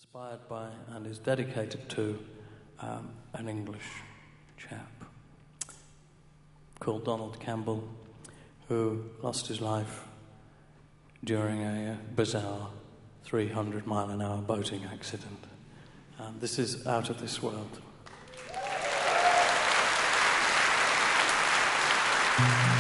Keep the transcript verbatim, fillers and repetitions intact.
inspired by and is dedicated to um, an English chap called Donald Campbell, who lost his life during a uh, bizarre three hundred mile an hour boating accident. And this is Out of This World.